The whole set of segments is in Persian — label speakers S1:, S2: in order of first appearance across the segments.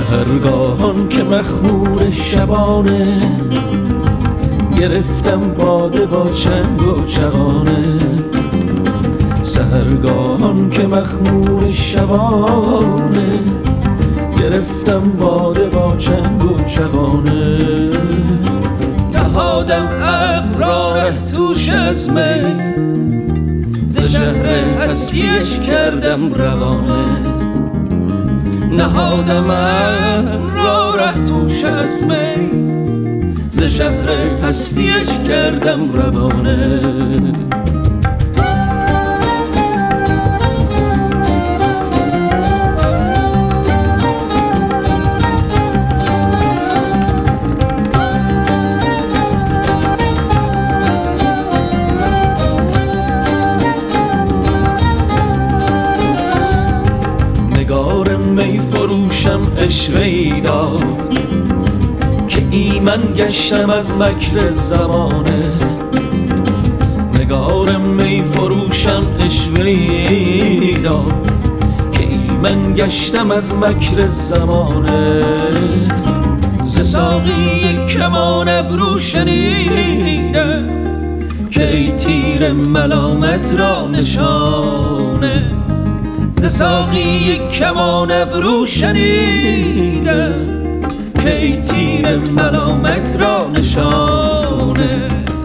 S1: سحرگاهان که مخمور شبانه، گرفتم باده با چنگ و چغانه. سحرگاهان که مخمور شبانه، گرفتم باده با چنگ و چغانه. نهادم عقل را ره توش از می، ز شهر هستیش کردم روانه. نهادم عقل را ره توش از می، ز شهر هستیش کردم روانه. نگار می فروشم عشوه‌ای داد که ایمن گشتم از مکر زمانه. نگار می فروشم عشوه‌ای داد که ایمن گشتم از مکر زمانه. ز ساقی کمان ابرو شنیدم که ای تیر ملامت را نشانه. ز ساقی کمان ابرو شنیدم که ای تیر ملامت را نشانه.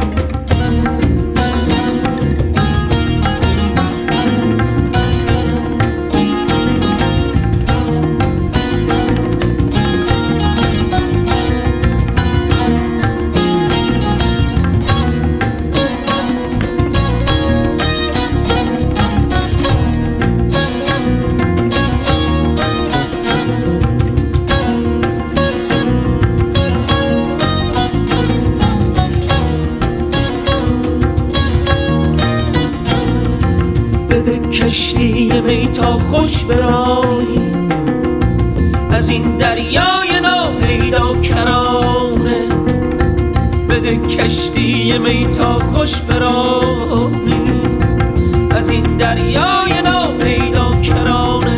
S1: بده کشتی می تا خوش برانی، از این دریای ناپیدا کرانه. بده کشتی می تا خوش برانی، از این دریای ناپیدا کرانه.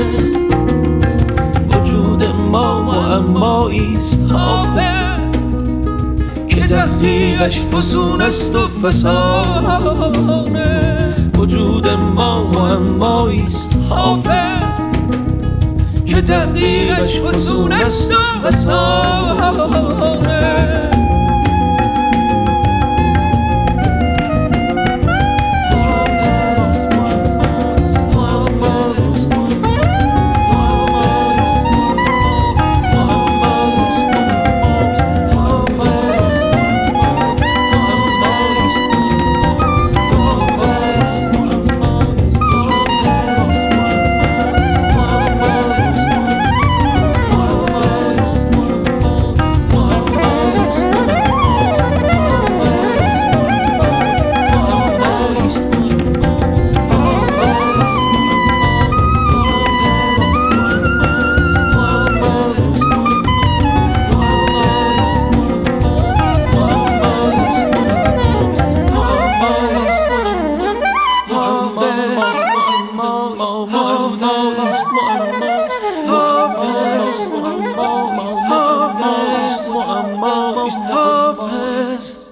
S1: وجود ما معماییست حافظ که تحقیقش فسون است و فسانه. وجود ما معماییست حافظ که تحقیقش فسون است و فسانه. Hafiz